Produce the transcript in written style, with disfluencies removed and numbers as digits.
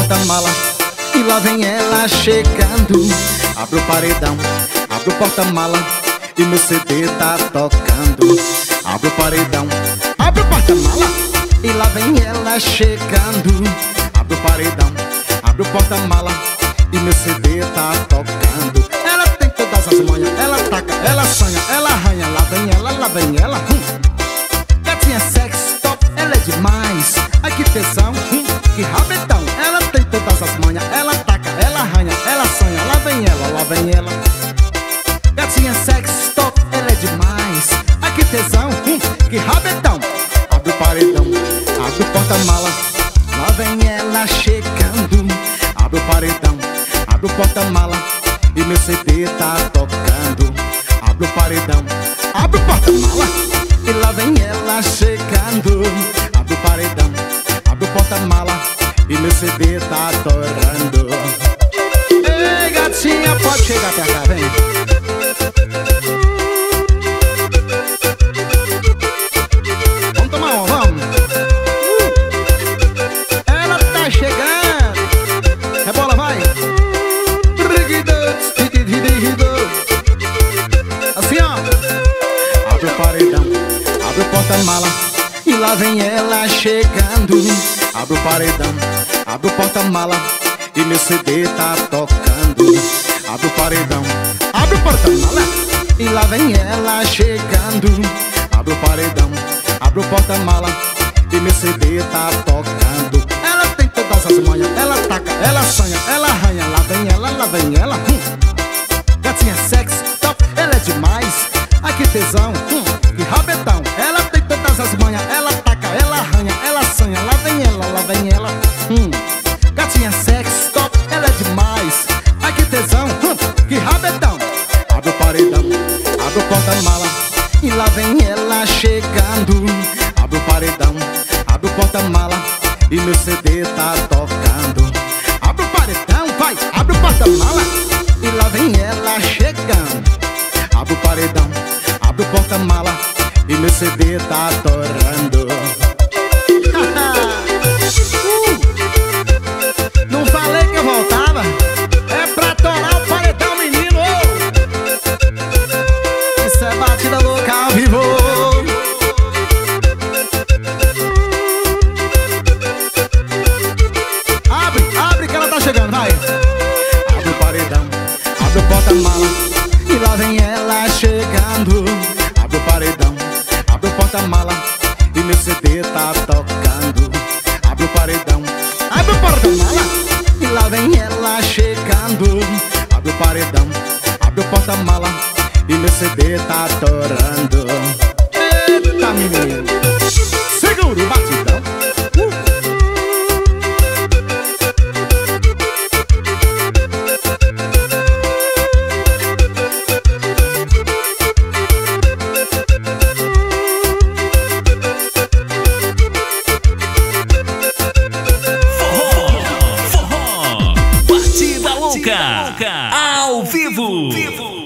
porta-mala e lá vem ela chegando. Abre o paredão, abre o porta-mala e meu CD tá tocando. Abre o paredão, abre o porta-mala e lá vem ela chegando. Abre o paredão, abre o porta-mala e meu CD tá tocando. Ela tem todas as manhas, ela taca, ela sonha, ela arranha. Lá vem ela, lá vem ela. Gatinha sex top, ela é demais. Ai que tesão, que rabetão. Ela tem todas as manhas, ela taca, ela arranha, ela sonha. Lá vem ela, lá vem ela. Gatinha sex top, ela é demais. Ai que tesão, que rabetão. Abre o paredão, abre o porta-mala, lá vem ela chegando. Abre o paredão, abre o porta-mala e meu CD tá tocando. Abre o paredão, abre o porta-mala e lá vem ela chegando. Abre o paredão, abre o porta-mala e meu CD tá torando. Ei gatinha, pode chegar pra cá, vem. Vamos tomar uma, vamos. Ela tá chegando. Rebola, vai. Assim, ó. Abre o paredão, abre o porta-mala e lá vem ela chegando. Abre o paredão, abre o porta-mala e meu CD tá tocando. Abre o paredão, abre o porta-mala e lá vem ela chegando. Abre o paredão, abre o porta-mala e meu CD tá tocando. Ela tem todas as manhas, ela taca, ela sonha, ela arranha. Lá vem ela, lá vem ela. Gatinha sex top, ela é demais. Ai que tesão, que rabetão. Ela tem todas as manhas, ela taca, ela arranha, ela sonha. Lá vem ela, lá vem ela. Gatinha sex top, ela é demais. Ai que tesão, que rabetão. Abre o paredão, abre o porta-mala e lá vem ela chegando. Abre o paredão, abre o porta-mala e meu CD tá tocando. Abre o paredão, vai, abre o porta-mala e lá vem ela chegando. Abre o paredão, abre o porta-mala e meu CD tá torando. Não falei que eu voltava? É pra torar o paredão, menino. Isso é batida louca ao vivo. Abre, abre que ela tá chegando, vai. Abre o paredão, abre o porta-mala e lá vem ela chegando. Abre o paredão, abre o porta-mala e meu CD tá tocando. Abre o paredão, abre o porta-mala e lá vem ela chegando. Abre o paredão, abre o porta-mala e meu CD tá torando. Eita menino, segura o batidão. Ao vivo.